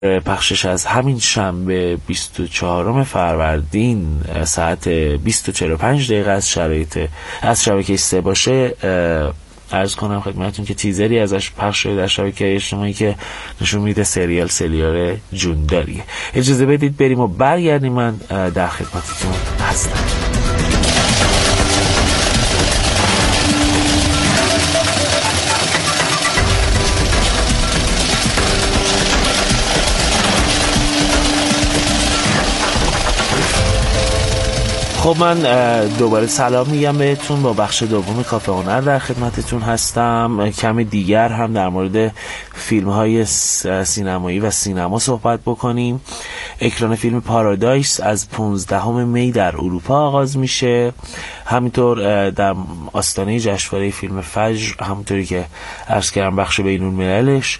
پخشش از همین شنبه 24 فروردین ساعت 20:45 از شبکه 3 باشه، عرض کنم خدمتتون که تیزری ازش پخش شده در شبکه اجتماعی که نشون میده سریال جونداریه. اجازه بدید بریم و برگردیم، من در خدمتتون هستم. خب من دوباره سلام میگم بهتون. با بخش دوم کافه هنر در خدمتتون هستم. کمی دیگر هم در مورد فیلم های سینمایی و سینما صحبت بکنیم. اکران فیلم پارادایس از 15 می در اروپا آغاز میشه. همینطور در آستانه جشنواره فیلم فجر، همونطوری که عرض کردم بخش بین‌المللش،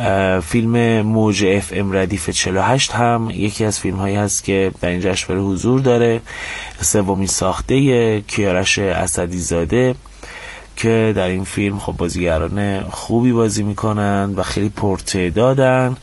فیلم موج اف ام ردیف 48 هم یکی از فیلم هایی هست که در این جشنواره حضور داره. سومین ساخته کیارش اسدی زاده که در این فیلم خب بازیگران خوبی بازی میکنن و خیلی پرتعدادن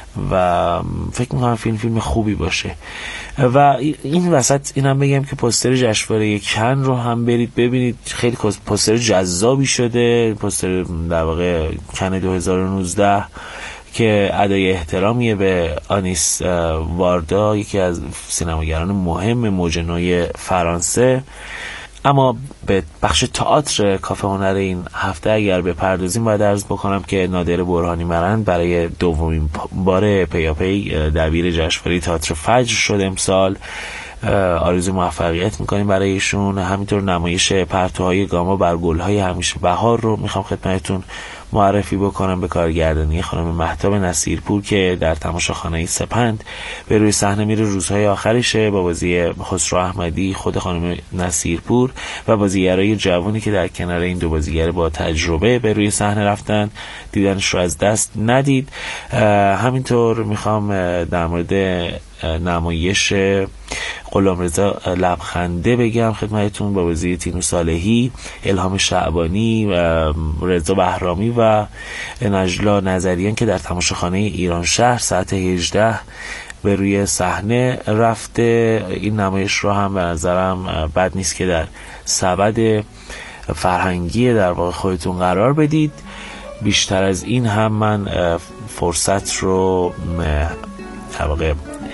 و فکر میکنم فیلم خوبی باشه. و این وسط اینم بگم که پوستر جشنواره کن رو هم برید ببینید، خیلی پوستر جذابی شده. پوستر در واقع کن 2019 که ادای احترامیه به آنیس واردا، یکی از سینماگران مهم موج نوی فرانسه. اما به بخش تئاتر کافه هنر این هفته اگر بپردازیم، باید عرض بکنم که نادر برهانی مرند برای دومین بار پیاپی دبیر جشنواره تئاتر فجر شد امسال. آرزوی موفقیت میکنیم برای ایشون. همینطور نمایش پرتوهای گاما بر گلهای همیشه بهار رو میخوام خدمتتون معرفی بکنم به کارگردانی خانم مهتاب نصیرپور که در تماشاخانه سپند به روی صحنه میره. روزهای آخرشه با بازی خسرو احمدی، خود خانم نصیرپور و بازیگرای جوانی که در کنار این دو بازیگر با تجربه به روی صحنه رفتن. دیدنش رو از دست ندید. همینطور میخوام در مورد نمایش غلامرضا لبخنده بگم خدمتتون با بازی تینو صالحی، الهام شعبانی، رضا بهرامی و نجلا نظریان که در تماشاخانه ایران شهر ساعت 18 به روی صحنه رفته. این نمایش رو هم به نظرم بد نیست که در سبد فرهنگی در واقع خودتون قرار بدید. بیشتر از این هم من فرصت رو در واقع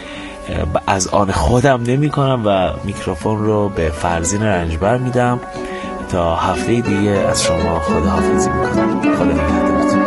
از آن خودم نمی کنم و میکروفون رو به فرزین رنجبر میدم. تا هفته دیگه از شما خداحافظی میکنم. خدا نگهدارتون.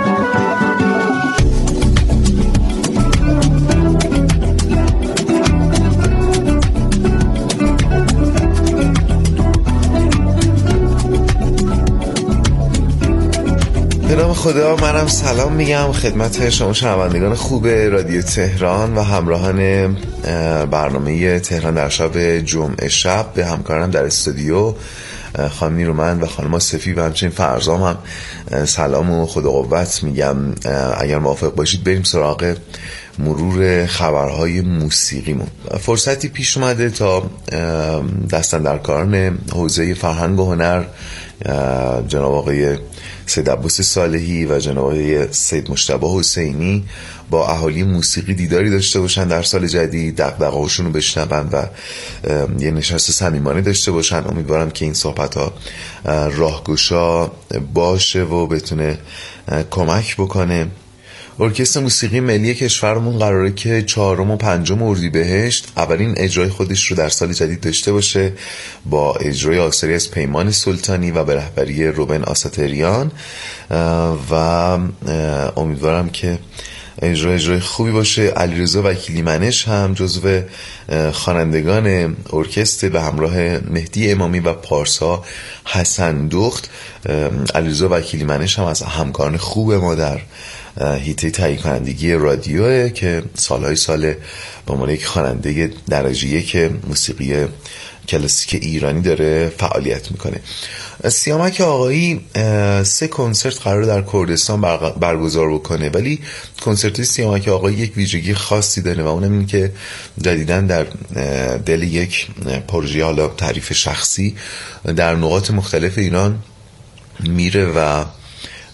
به نام خدا، منم سلام میگم خدمت شما شنوندگان خوب رادیو تهران و همراهان برنامه تهران در شب جمعه شب. به همکارم در استودیو خانم نیرومند و خانم صفی و همچنین فرزام هم سلام و خدا قوت میگم. اگر موافق باشید بریم سراغ مرور خبرهای موسیقیمون. فرصتی پیش اومده تا دستاندرکاران حوزه فرهنگ و هنر جناب آقای سید عباس صالحی و جناب آقای سید مجتبی حسینی با اهالی موسیقی دیداری داشته باشن در سال جدید، دغدغه‌هاشون رو بشنون و یه نشست صمیمانه داشته باشن. امیدوارم که این صحبت‌ها راهگشا باشه و بتونه کمک بکنه. ارکستر موسیقی ملی کشورمون قراره که 4 و 5 اردیبهشت اولین اجرای خودش رو در سال جدید داشته باشه با اجرای آثاری از پیمان سلطانی و به رهبری روبن آساتریان و امیدوارم که اجرای خوبی باشه. علیرضا وکیلی منش هم جزو خوانندگان ارکستر به همراه مهدی امامی و پارسا حسن دخت. علیرضا وکیلی منش هم از همکاران خوب ما در هیته تهیه کنندگی رادیوه که سالهای سال به عنوان یک خواننده درجه یک موسیقی کلاسیک ایرانی داره فعالیت میکنه. سیامک آقایی 3 کنسرت قرار در کردستان برگزار بکنه، ولی کنسرت سیامک آقایی یک ویژگی خاصی داره و اونم این که جدیداً در دل یک پروژه، حالا تعریف شخصی، در نقاط مختلف ایران میره و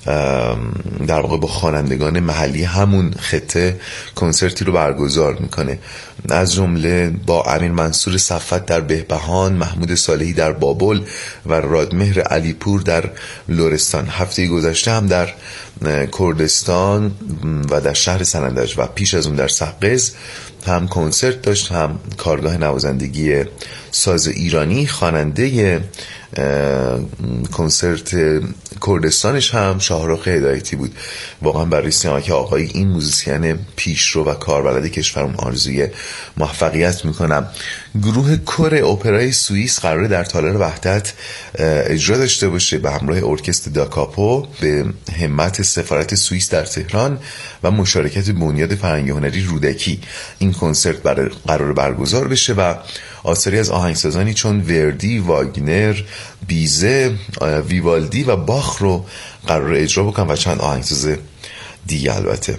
در واقع با خوانندگان محلی همون خطه کنسرتی رو برگزار میکنه، از جمله با امیر منصور صفت در بهبهان، محمود صالحی در بابل و رادمهر علیپور در لرستان. هفته گذشته هم در کردستان و در شهر سنندج و پیش از اون در سقز هم کنسرت داشت، هم کارگاه نوازندگی ساز ایرانی. خواننده کنسرت کردستانش هم شاهرخ هدایتی بود. واقعا برای سیامک آقایی، این موزیسین پیشرو و کاربلد کشورمون، آرزوی موفقیت میکنم. گروه کور اپرای سوئیس قراره در تالار وحدت اجرا داشته باشه به همراه ارکستر داکاپو به همت سفارت سوئیس در تهران و مشارکت بنیاد فرهنگی هنری رودکی. این کنسرت قراره برگزار بشه و آثاری از آهنگسازانی چون وردی، واگنر، بیزه، ویوالدی و باخ رو قراره اجرا بکنن و چند آهنگساز دیگه. البته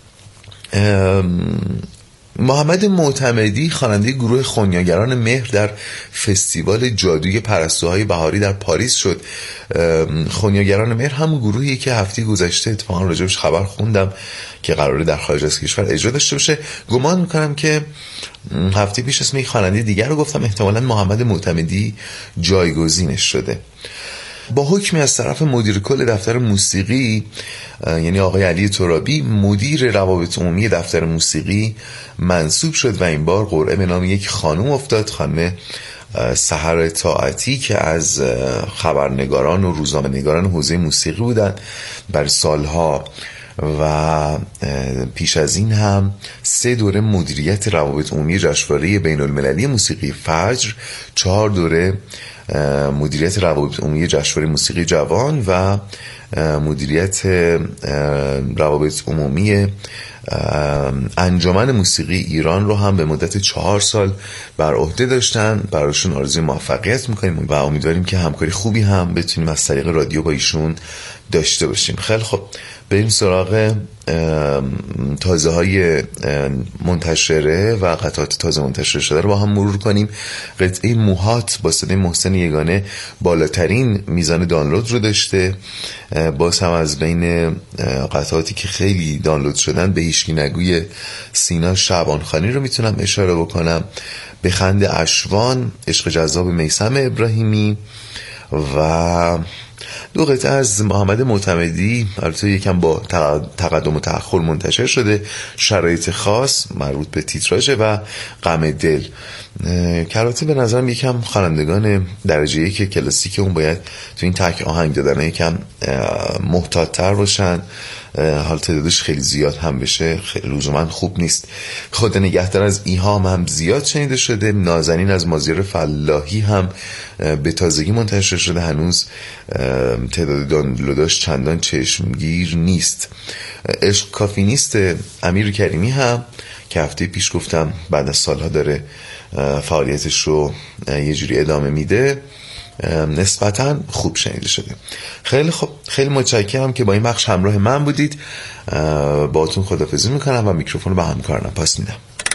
محمد معتمدی خواننده گروه خونیاگران مهر در فستیوال جادوی پرستوهای بهاری در پاریس شد. خونیاگران مهر هم گروهی که هفته گذشته اتفاقا راجبش خبر خوندم که قراره در خارج از کشور اجرا داشته باشه. گمان میکنم که هفته پیش اسم یک خواننده دیگر رو گفتم، احتمالاً محمد معتمدی جایگزینش شده. با حکمی از طرف مدیر کل دفتر موسیقی یعنی آقای علی ترابی، مدیر روابط عمومی دفتر موسیقی منصوب شد و این بار قرعه به نام یک خانم افتاد، خانم سحر طاعتی که از خبرنگاران و روزنامه‌نگاران حوزه موسیقی بودند بر سالها و پیش از این هم 3 دوره مدیریت روابط عمومی جشنواره بین المللی موسیقی فجر، 4 دوره مدیریت روابط عمومی جشنواره موسیقی جوان و مدیریت روابط عمومی انجمن موسیقی ایران رو هم به مدت 4 سال بر عهده داشتن. براشون آرزوی موفقیت میکنیم و امیدواریم که همکاری خوبی هم بتونیم از طریق رادیو با ایشون داشته باشیم. خیلی خب، بریم سراغ تازه های منتشره و قطعات تازه منتشر شده رو با هم مرور کنیم. قطعه موهات با صدای محسن یگانه بالاترین میزان دانلود رو داشته. باز هم از بین قطعاتی که خیلی دانلود شدن به هیچکی نگوی سینا شعبانخانی رو میتونم اشاره بکنم. بخند اشوان، عشق جذاب میثم ابراهیمی و 2 قطعه از محمد معتمدی، البته یکم با تقدم و تأخر منتشر شده، شرایط خاص مربوط به تیتراژ و غم دل. البته به نظرم یکم خوانندگان درجه 1 کلاسیک اون باید تو این تک آهنگ دادن یکم محتاط‌تر باشن، حال تعدادش خیلی زیاد هم بشه خیلی لزوما خوب نیست. خود نگهدار از ایهام هم زیاد شنیده شده. نازنین از مازیار فلاحی هم به تازگی منتشر شده، هنوز تعداد دانلوداش چندان چشمگیر نیست. عشق کافی نیست امیر کریمی هم که هفته پیش گفتم بعد از سالها داره فعالیتش رو یه جوری ادامه میده، نسبتاً خوب شنیده شده. خیلی خوب، خیلی متشکرم که با این بخش همراه من بودید. باهاتون خداحافظی میکنم و میکروفون رو به همکارانم پاس میدم.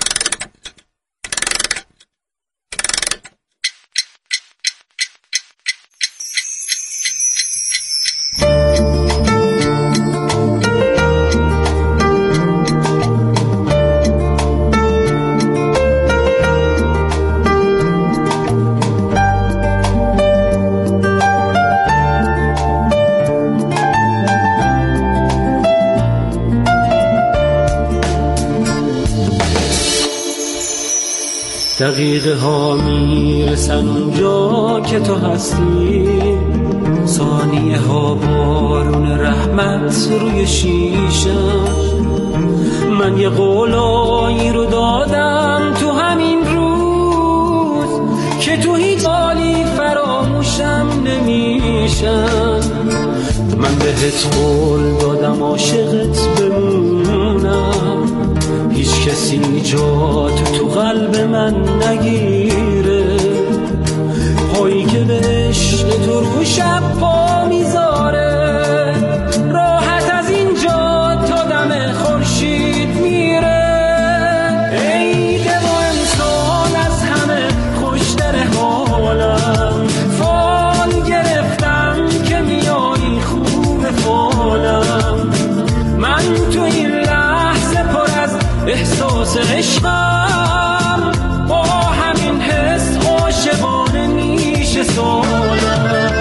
دقیقه ها میرسن اونجا که تو هستی، ثانیه ها بارون رحمت روی شیشم. من یه قولایی رو دادم تو همین روز که تو هیچ حالی فراموشم نمیشم. من بهت قول دادم عاشقت بمونم، هیچ کسی جات تو قلب من نگیره. پایی که به عشق تو رو شب پا میذاره، راحت از اینجا تا دم خورشید میره. ای دل و انسان از همه خوشتر حالم، فال گرفتم که میای خوب فالم. احساس عشقم، با همین حس عاشقانه میشه سالم.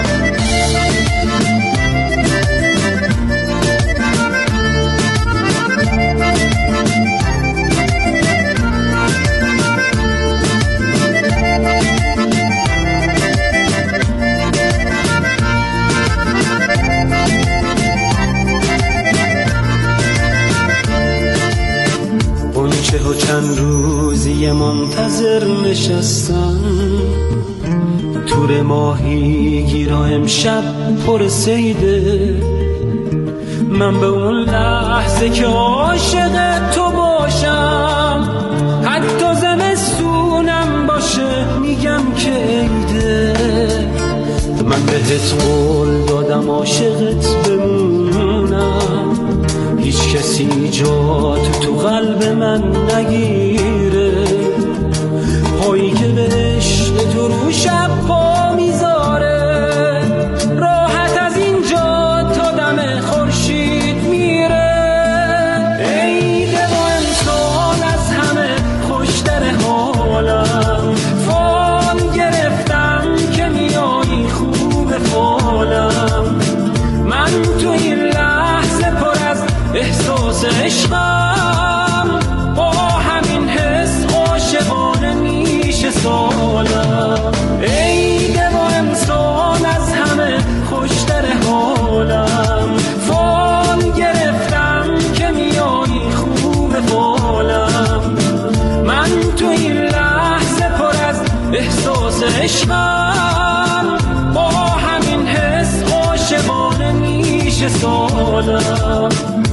اونچه ها چند روزی منتظر نشستم، تور ماهی گیرا امشب پر سیده. من به اون لحظه که عاشق تو باشم، حتی زمستونم باشه میگم که عیده. من بهت قول دادم عاشقت بمونم، هیچ کسی جات تو قلب من نگیره. پایی که به عشق تو رو شب پا میذاره، راحت از اینجا تا دم خورشید میره. عید و امسال از همه خوشتر حالم، فال گرفتم که میایی خوب فالم. من تو این لحظه پر از احساس عشقم، با همین حس عاشقانه میشه سالم. عید و امسال از همه خوشتر حالم، فال گرفتم که میایی خوب فالم. من تو این لحظه پر از احساس عشقم، با همین حس عاشقانه میشه سالم.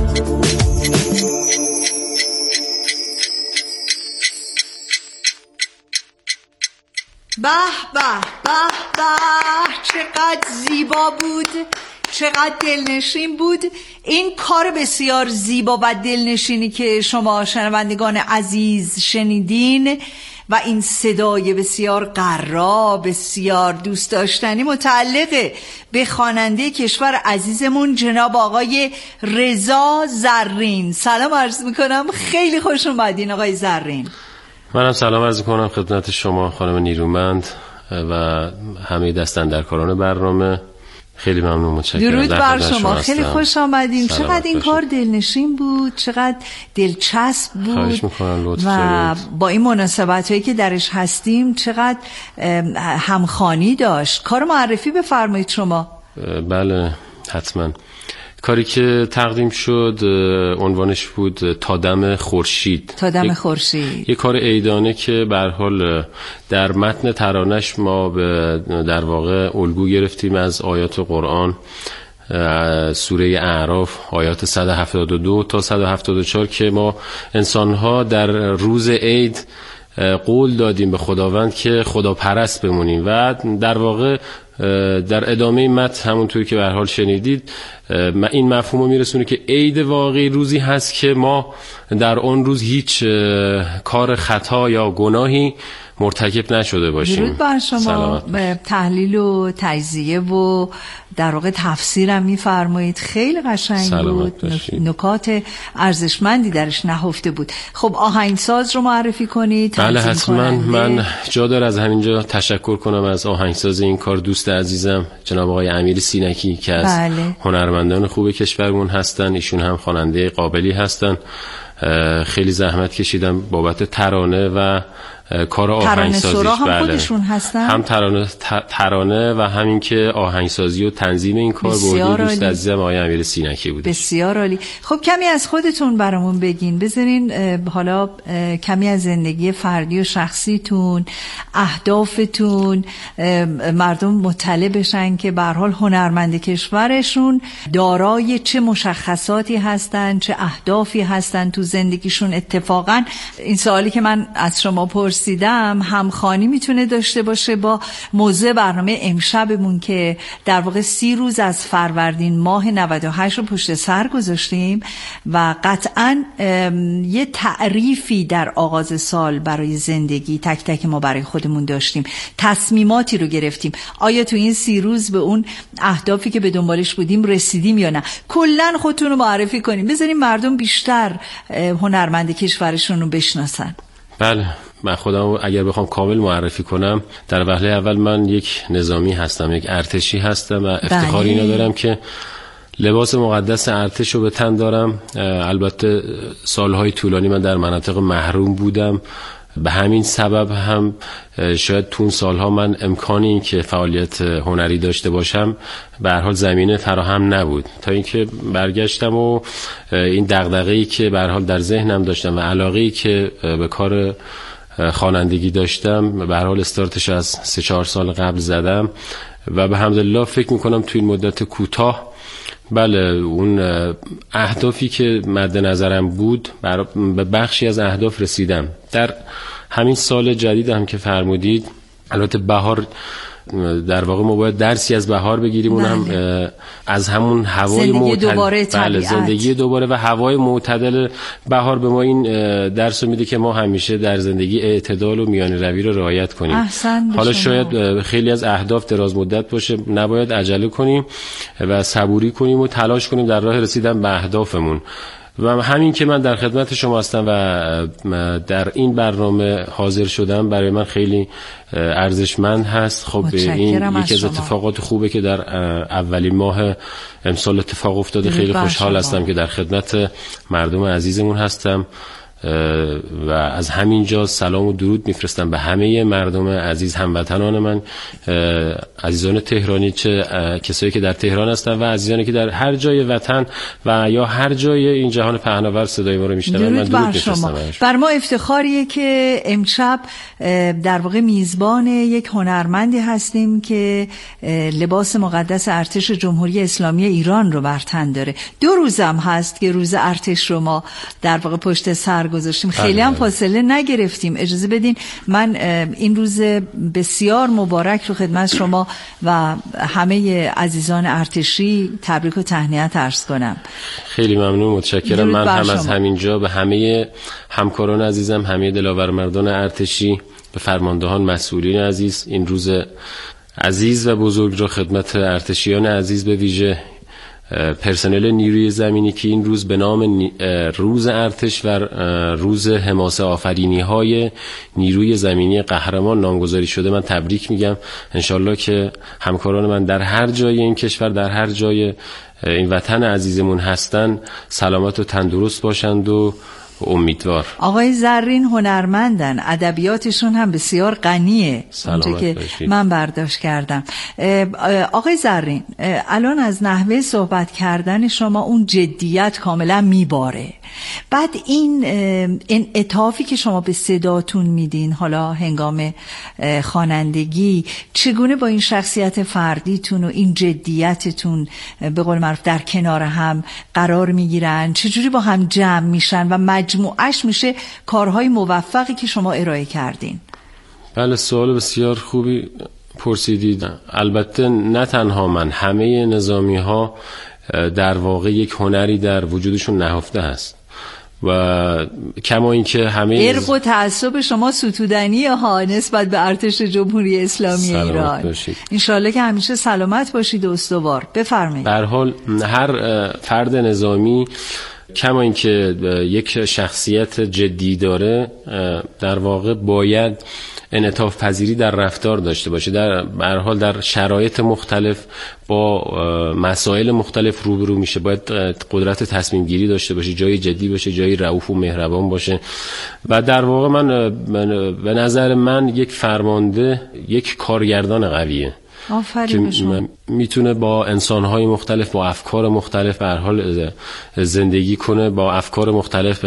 به به به به، چقدر زیبا بود، چقدر دلنشین بود این کار بسیار زیبا و دلنشینی که شما شنوندگان عزیز شنیدین. و این صدای بسیار قرا، بسیار دوست داشتنی متعلق به خواننده کشور عزیزمون جناب آقای رضا زرین. سلام عرض میکنم، خیلی خوش اومدین آقای زرین. منم سلام عرض میکنم خدمت شما خانم نیرومند و همه دستاندرکاران برنامه. خیلی ممنون، متشکرم. درود بر شما، خیلی خوش آمدین. چقدر این کار دلنشین بود، چقدر دلچسب بود. خواهش میکنم، لطف و دارید. با این مناسبت هایی که درش هستیم چقدر همخوانی داشت. کار معرفی بفرمایید شما. بله حتما. کاری که تقدیم شد عنوانش بود تا دم خورشید. تا دم خورشید. یک کار عیدانه که به هر حال در متن ترانش ما در واقع الگو گرفتیم از آیات قرآن، سوره اعراف آیات 172 تا 174 که ما انسان‌ها در روز عید قول دادیم به خداوند که خدا پرست بمونیم و در واقع در ادامه متن همونطوری که به هر حال شنیدید این مفهوم رو میرسونه که عید واقعی روزی هست که ما در اون روز هیچ کار خطا یا گناهی مرتکب نشده باشیم. درود بر شما. تحلیل و تجزیه و در واقع تفسیرم میفرمایید، خیلی قشنگ بود، نکات ارزشمندی درش نهفته بود. خب آهنگساز رو معرفی کنید. بله حتما. من جا داره از همینجا تشکر کنم از آهنگساز این کار، دوست عزیزم جناب آقای امیر سینکی که از هنرمندان خوب کشورمون هستن. ایشون هم خواننده قابلی هستن، خیلی زحمت کشیدم بابت ترانه و کار آهنگسازیش. هم خودشون هستن، هم ترانه و همین که آهنگسازی و تنظیم این کار بود دوست عزیزم آقای امیر سینکی بود. بسیار عالی. خب کمی از خودتون برامون بگین، بذارین حالا کمی از زندگی فردی و شخصیتون، اهدافتون، مردم مطلع بشن که به هر حال هنرمند کشورشون دارای چه مشخصاتی هستن، چه اهدافی هستن تو زندگیشون. اتفاقا این سوالی که من از شما پرسیدم رسیدم همخوانی میتونه داشته باشه با موضوع برنامه امشبمون که در واقع 30 روز از فروردین ماه 98 رو پشت سر گذاشتیم و قطعاً یه تعریفی در آغاز سال برای زندگی تک تک ما برای خودمون داشتیم، تصمیماتی رو گرفتیم. آیا تو این 30 روز به اون اهدافی که به دنبالش بودیم رسیدیم یا نه؟ کلاً خودتون رو معرفی کنیم، بذاریم مردم بیشتر هنرمند کشورشون رو بشناسن. بله، من خودم اگر بخوام کامل معرفی کنم، در وهله اول من یک نظامی هستم، یک ارتشی هستم و افتخار اینو دارم که لباس مقدس ارتش رو به تن دارم. البته سالهای طولانی من در مناطق محروم بودم، به همین سبب هم شاید تو اون سالها من امکانی این که فعالیت هنری داشته باشم به هر حال زمینه فراهم نبود، تا اینکه برگشتم و این دغدغه‌ای که به هر حال در ذهنم داشتم و علاقه‌ای که به کار خوانندگی داشتم به هر حال استارتش از 3-4 سال قبل زدم و به حمدالله فکر میکنم تو این مدت کوتاه بله اون اهدافی که مد نظرم بود به بخشی از اهداف رسیدم. در همین سال جدید هم که فرمودید، البته بهار در واقع ما باید درسی از بهار بگیریم، اون هم از همون هوای معتدل، بله زندگی دوباره و هوای معتدل بهار به ما این درس رو میده که ما همیشه در زندگی اعتدال و میانه روی رو رعایت کنیم. حالا شاید خیلی از اهداف دراز مدت باشه، نباید عجله کنیم و صبوری کنیم و تلاش کنیم در راه رسیدن به اهدافمون. و همین که من در خدمت شما هستم و در این برنامه حاضر شدم برای من خیلی ارزشمند هست. خب این یکی از اتفاقات خوبه که در اولین ماه امسال اتفاق افتاده. خیلی خوشحال هستم که در خدمت مردم عزیزمون هستم و از همینجا سلام و درود میفرستم به همه مردم عزیز، هموطنان من، عزیزان تهرانی، چه کسایی که در تهران هستن و عزیزانی که در هر جای وطن و یا هر جای این جهان پهناور صدای ما رو میشنون. من درود میفرستم. بر ما افتخاریه که امشب در واقع میزبان یک هنرمندی هستیم که لباس مقدس ارتش جمهوری اسلامی ایران رو بر تن داره. 2 روزم هست که روز ارتش رو ما در واقع پشت سر گذاشتیم، خیلی هم فاصله نگرفتیم. اجازه بدین من این روز بسیار مبارک رو خدمت شما و همه عزیزان ارتشی تبریک و تهنیت عرض کنم. خیلی ممنون، متشکرم. من هم از همینجا به همه همکاران عزیزم، همه دلاور مردان ارتشی، به فرماندهان، مسئولین عزیز، این روز عزیز و بزرگ رو خدمت ارتشیان عزیز، به ویژه پرسنل نیروی زمینی که این روز به نام روز ارتش و روز حماسه آفرینی های نیروی زمینی قهرمان نامگذاری شده، من تبریک میگم. انشالله که همکاران من در هر جای این کشور، در هر جای این وطن عزیزمون هستن، سلامت و تندرست باشند و امیدوار. آقای زرین هنرمندن، ادبیاتشون هم بسیار غنیه اونجا که من برداشت کردم. آقای زرین، الان از نحوه صحبت کردن شما اون جدیت کاملا میباره. بعد این انعطافی که شما به صداتون میدین حالا هنگام خوانندگی، چگونه با این شخصیت فردیتون و این جدیتتون به قول معروف در کنار هم قرار میگیرن؟ چجوری با هم جمع میشن و مجموعش میشه کارهای موفقی که شما ارائه کردین؟ بله، سوال بسیار خوبی پرسیدید. البته نه تنها من، همه نظامی ها در واقع یک هنری در وجودشون نهفته هست و کما این که همه ارق و تعصب شما ستودنیه ها نسبت به ارتش جمهوری اسلامی ایران. انشالله که همیشه سلامت باشید و استوار. بفرمایید. به هر حال هر فرد نظامی کما این که یک شخصیت جدی داره، در واقع باید انعطاف پذیری در رفتار داشته باشه. در هر حال در شرایط مختلف با مسائل مختلف روبرو میشه، باید قدرت تصمیم گیری داشته باشه، جایی جدی باشه، جایی رئوف و مهربان باشه. و در واقع من به نظر من یک فرمانده یک کارگردان قویه که میتونه با انسانهای مختلف، با افکار مختلف به هر حال زندگی کنه، با افکار مختلف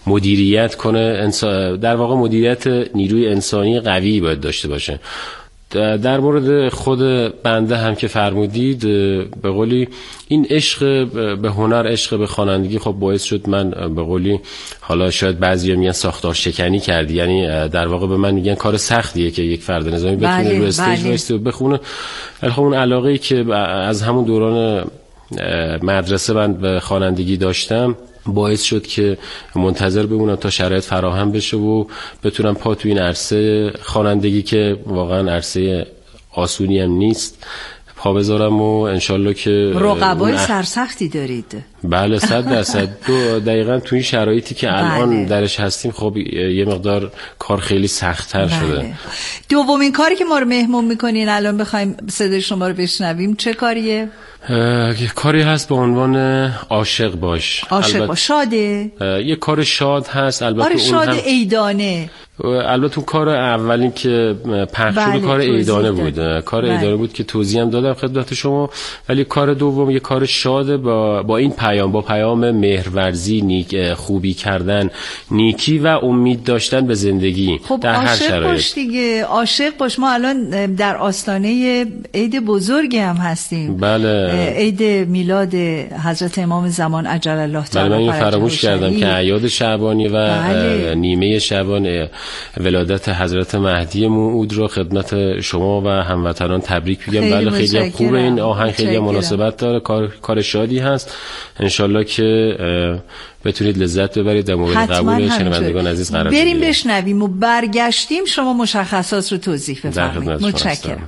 مدیریت کنه. در واقع مدیریت نیروی انسانی قوی باید داشته باشه. در مورد خود بنده هم که فرمودید، به قولی این عشق به هنر، عشق به خوانندگی خب باعث شد من به قولی، حالا شاید بعضیا میگن ساختار شکنی کردی، یعنی در واقع به من میگن کار سختیه که یک فرد نظامی بتونه رو استیج وایسته و بخونه، ولی خب اون علاقه‌ای که از همون دوران مدرسه من به خوانندگی داشتم باعث شد که منتظر بمونم تا شرایط فراهم بشه و بتونم پا تو این عرصه خوانندگی که واقعا عرصه آسونی هم نیست پا بذارم و انشالله که رقبای سرسختی دارید. بله 100%. دقیقاً تو این شرایطی که الان درش هستیم خب یه مقدار کار خیلی سخت‌تر شده. دومین کاری که ما رو مهمون میکنین الان بخوایم صدای شما رو بشنویم چه کاریه؟ کاری هست به عنوان عاشق باش. عاشق باش شاده؟ یه کار شاد هست البته. آره شاد اون هم عیدانه. البته اون کار اولین که پخش شد کار عیدانه بود. کار عیدانه بود که توضیح هم دادم خدمت شما. ولی کار دوم یه کار شاد با این پیام، با پیام مهرورزی، خوبی کردن، نیکی و امید داشتن به زندگی خب در هر شرایط. عاشق باش دیگه، عاشق باش. ما الان در آستانه عید بزرگی هم هستیم. بله. عید میلاد حضرت امام زمان عجل الله تعالی. من فراموش کردم که اعیاد شعبانی و نیمه شعبان ولادت حضرت مهدی موعود رو خدمت شما و هموطنان تبریک میگم. بله خیلی خوبه این آهنگ، خیلی مناسبت داره، کار شادی هست. انشالله که بتونید لذت ببرید. در مورد قبول شنوندگان عزیز قرار بریم بشنویم و برگشتیم شما مشخصات رو توضیح بفرمایید. متشکرم.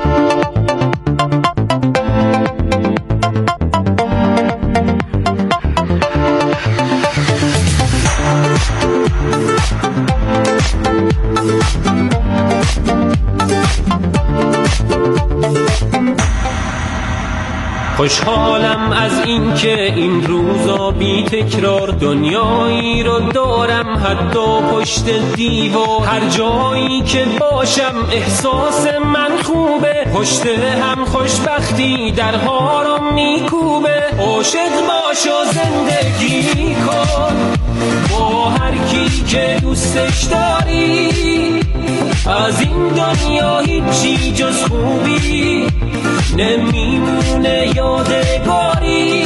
خوشحالم از این که این روزا بی تکرار دنیایی رو دارم حتی پشت دیوار. هر جایی که باشم احساس من خوبه، پشت هم خوشبختی درها رو میکوبه. عاشق باش و زندگی کن با هر کی که دوستش داری، از این دنیا هیچی جز خوبی نمیمونه یادگاری.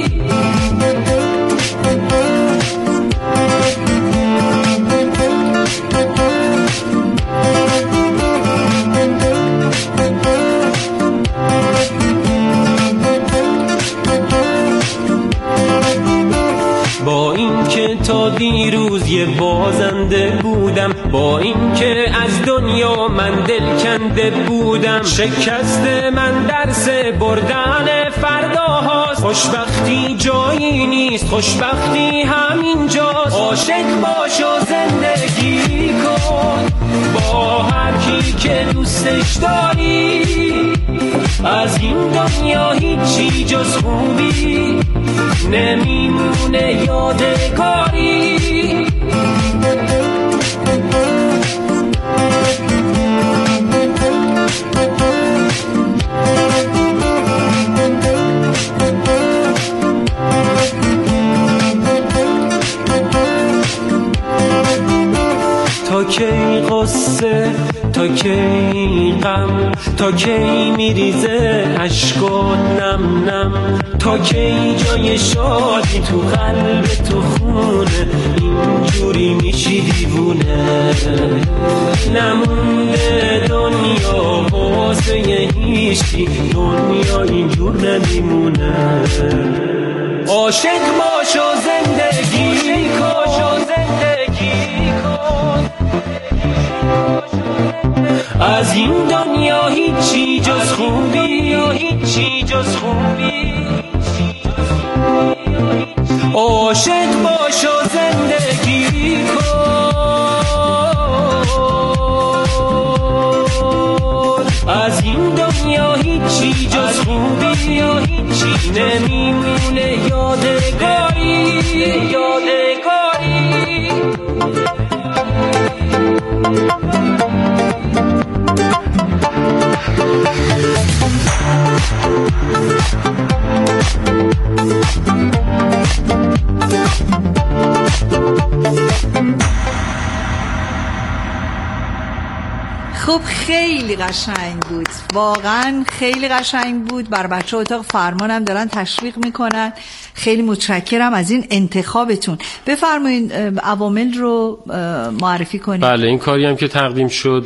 با این که تا دیروز یه بازنده بودم، با این که از دنیا من دل کنده بودم، شکست من درس بردن فرداهاست. خوشبختی جایی نیست، خوشبختی همینجاست. عاشق باش و زندگی کن با هر کی که دوستش داری، از این دنیا هیچی جز خوبی نمیمونه یادگاری. تا کی قصه، تا کی غم، تا کی میریزه عشقات نم نم، تا کی جای شادی تو قلب تو خونه اینجوری میشی دیوونه. نمونده دنیا واسه هیچی، دنیا اینجور نمیمونه. عاشق باش و زندگی کن، زندگی کن، از این دنیا هیچی جز خوبی، هیچی جز خوبی. عاشق باش و زندگی کن، از این دنیا هیچی جز خوبی، هیچی نمیمونه یادگاری، یادگاری. خب خیلی قشنگ بود، واقعا خیلی قشنگ بود. بر بچه اتاق فرمانم دارن تشویق میکنن. خیلی متشکرم از این انتخابتون. بفرمایید عوامل رو معرفی کنید. بله، این کاری هم که تقدیم شد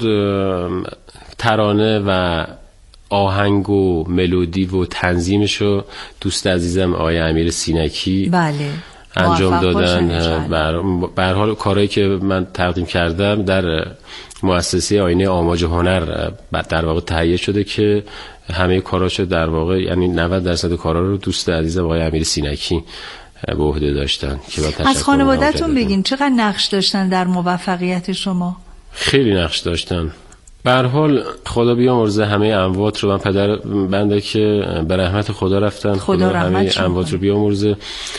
ترانه و آهنگ و ملودی و تنظیمشو دوست عزیزم آقای امیر سینکی بله انجام دادن. به هر حال کارهایی که من تقدیم کردم در مؤسسه آینه آماج هنر در واقع تهیه شده که همه کاراشو در واقع یعنی 90% کارا رو دوست عزیزم آقای امیر سینکی به عهده داشتن. از خانواده‌تون بگین چقدر نقش داشتن در موفقیت شما؟ خیلی نقش داشتن. به هر حال خدا بیامرزه همه اموات رو. من پدر بنده که به رحمت خدا رفتن، خدا همه اموات رو بیامرزه.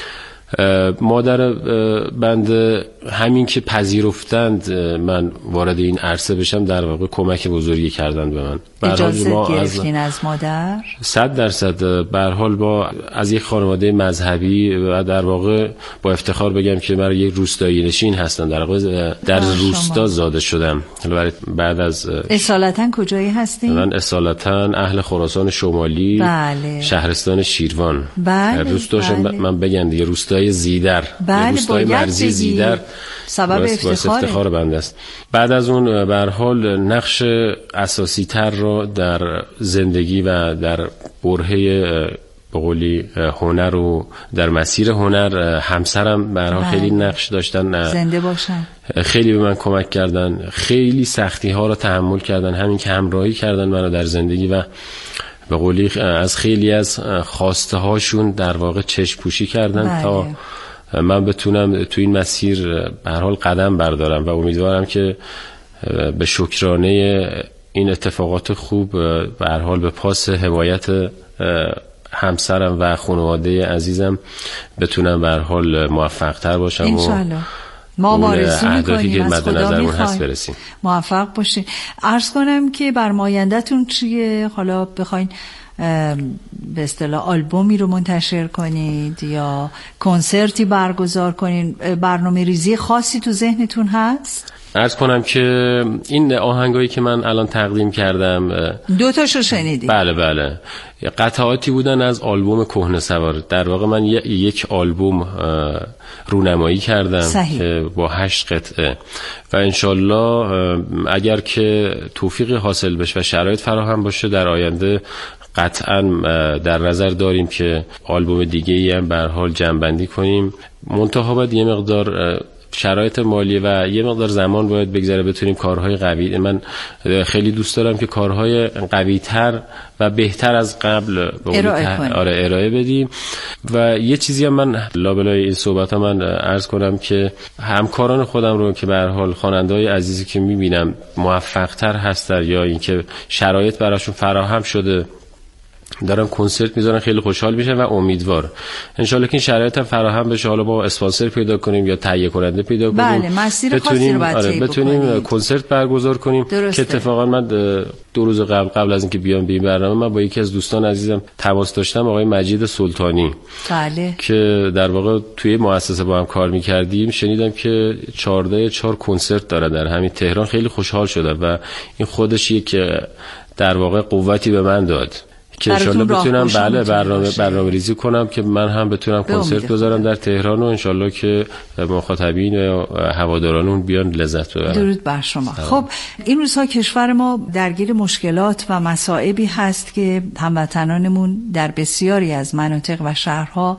مادر بنده همین که پذیرفتند من وارد این عرصه بشم در واقع کمک بزرگی کردن به من. اجازه گرفتین از مادر؟ 100%. به هر حال با از یک خانواده مذهبی و در واقع با افتخار بگم که من یک روستایی نشین هستم. در واقع در روستا زاده شدم. بعد از اصالتا کجایی هستین؟ من اصالتا اهل خراسان شمالی، بله. شهرستان شیروان. بله. روستاش من بگم دیگه روستای زیدر، بله. روستای مرزی زیدر سبب افتخار بنده است. بعد از اون به هر حال نقش اساسی تر رو در زندگی و در برهه به قولی هنر و در مسیر هنر همسرم به هر حال خیلی نقش داشتن. زنده باشن. خیلی به من کمک کردن، خیلی سختی ها رو تحمل کردن، همین که همراهی کردن منو در زندگی و به قولی از خیلی از خواسته هاشون در واقع چشم پوشی کردن تا من بتونم تو این مسیر به هر حال قدم بردارم و امیدوارم که به شکرانه این اتفاقات خوب به هر حال به پاس حمایت همسرم و خانواده عزیزم بتونم به هر حال موفق تر باشم انشالله. ما آرزو می‌کنیم از خدا می‌خوایم موفق باشین. عرض کنم که برآینده‌تون چیه؟ حالا بخواید به اصطلاح آلبومی رو منتشر کنید یا کنسرتی برگزار کنید، برنامه ریزی خاصی تو ذهنتون هست؟ عرض کنم که این آهنگایی که من الان تقدیم کردم 2 تاشو شنیدید؟ بله قطعاتی بودن از آلبوم کهنه سوار. در واقع من یک آلبوم رونمایی کردم که با 8 قطعه و انشالله اگر که توفیقی حاصل بشه و شرایط فراهم باشه در آینده قطعا در نظر داریم که آلبوم دیگه‌ای هم به هر حال جمع‌بندی کنیم. منتها باید یه مقدار شرایط مالی و یه مقدار زمان باید بگذره بتونیم کارهای قوی. من خیلی دوست دارم که کارهای قوی‌تر و بهتر از قبل ارائه بدیم. و یه چیزی هم من لابلای این صحبت من عرض کنم که همکاران خودم رو که به هر حال خواننده‌های عزیزی که می‌بینم موفق‌تر هستن یا اینکه شرایط براشون فراهم شده دارن کنسرت میذارن خیلی خوشحال میشن و امیدوار انشالله که این شرایط هم فراهم بشه، حالا با اسپانسر پیدا کنیم یا تهیه کننده پیدا کنیم. بله، مسیر خاصی رو بتونیم کنسرت برگزار کنیم. درسته. که اتفاقا من 2 روز قبل از اینکه بیام به این برنامه من با یکی از دوستان عزیزم تماس داشتم، آقای مجید سلطانی. بله. که در واقع توی مؤسسه با هم کار میکردیم، شنیدم که 4 کنسرت داره در همین تهران. خیلی خوشحال شدم و این خودش یک در واقع قوتی به من داد که انشالله بتونم برنامه ریزی کنم که من هم بتونم کنسرت بذارم در تهران و انشالله که مخاطبین و هواداران اون بیان لذت ببرن. درود بر شما. خب این روزها کشور ما درگیر مشکلات و مصائبی هست که هموطنانمون در بسیاری از مناطق و شهرها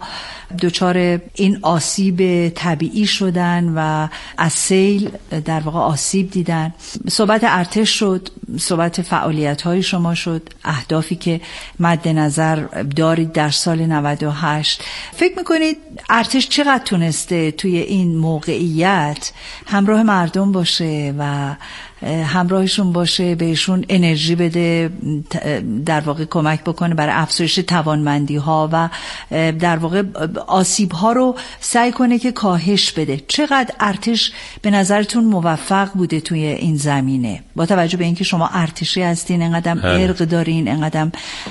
دچار این آسیب طبیعی شدن و از سیل در واقع آسیب دیدن. صحبت ارتش شد، صحبت فعالیت‌های شما شد، اهدافی که مد نظر دارید در سال 98. فکر میکنید ارتش چقدر تونسته توی این موقعیت همراه مردم باشه و همراهشون باشه، بهشون انرژی بده، در واقع کمک بکنه برای افزایش توانمندی ها و در واقع آسیب ها رو سعی کنه که کاهش بده؟ چقدر ارتش به نظرتون موفق بوده توی این زمینه، با توجه به اینکه شما ارتشی هستین، انقدر ارق دارین، انقدر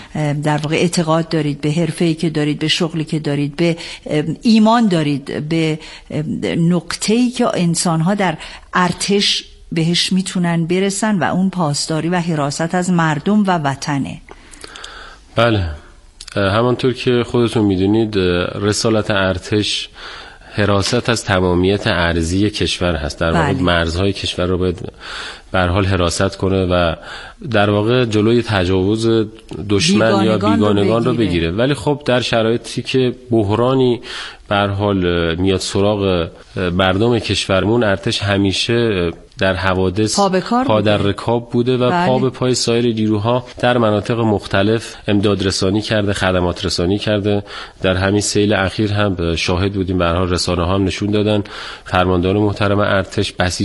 در واقع اعتقاد دارید به حرفه‌ای که دارید، به شغلی که دارید، به ایمان دارید به نقطه‌ای که انسان‌ها در ارتش بهش میتونن برسن و اون پاسداری و حراست از مردم و وطنه. بله، همانطور که خودتون میدونید رسالت ارتش حراست از تمامیت ارضی کشور هست. در واقع مرزهای کشور رو باید به هر حال حراست کنه و در واقع جلوی تجاوز دشمن یا بیگانگان رو بگیره. ولی خب در شرایطی که بحرانی به هر حال میاد سراغ مردم کشورمون، ارتش همیشه در حوادث پا در رکاب بوده و پا به پای سایر نیروها در مناطق مختلف امداد رسانی کرده، خدمات رسانی کرده. در همین سیل اخیر هم شاهد بودیم، به هر حال رسانه‌ها هم نشون دادن فرماندار محترم ارتش